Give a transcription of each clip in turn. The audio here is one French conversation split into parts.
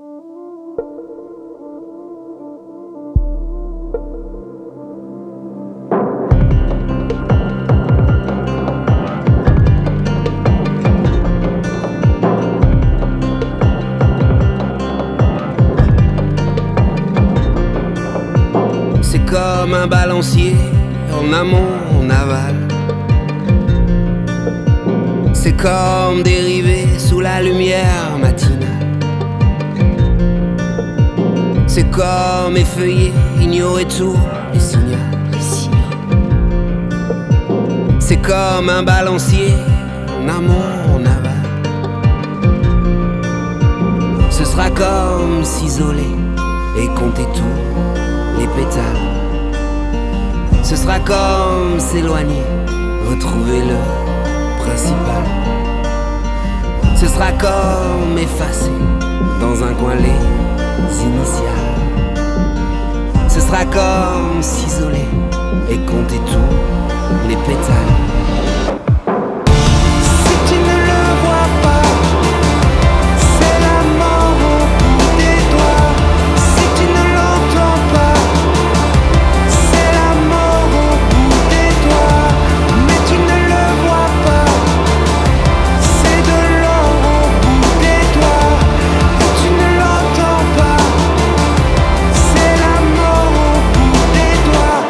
C'est comme un balancier, en amont, en aval. C'est comme dériver sous la lumière matinale. C'est comme effeuiller, ignorer tous les signaux. C'est comme un balancier, en amont, en aval. Ce sera comme s'isoler et compter tous les pétales. Ce sera comme s'éloigner, retrouver le principal. Ce sera comme effacer dans un coin les initiales. Ce sera comme s'isoler et compter tous les pétales. Si tu ne le vois pas, c'est la mort au bout des doigts. Si tu ne l'entends pas, c'est la mort au bout des doigts. Mais tu ne le vois pas, c'est de l'or au bout des doigts. Et tu ne l'entends pas, c'est la mort au bout des doigts.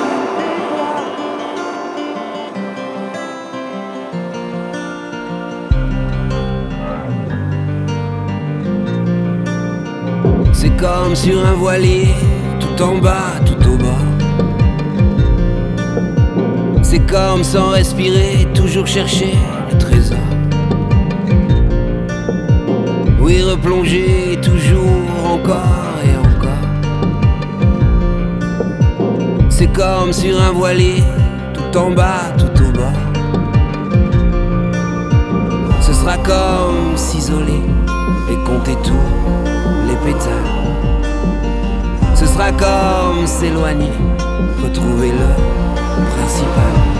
C'est comme sur un voilier, tout en bas, tout au bas. C'est comme sans respirer, toujours chercher le trésor. Oui, replonger toujours encore et encore. C'est comme sur un voilier, tout en bas, tout au bas. Ce sera comme s'isoler et compter tous les pétales. Ce sera comme s'éloigner, retrouver le principal.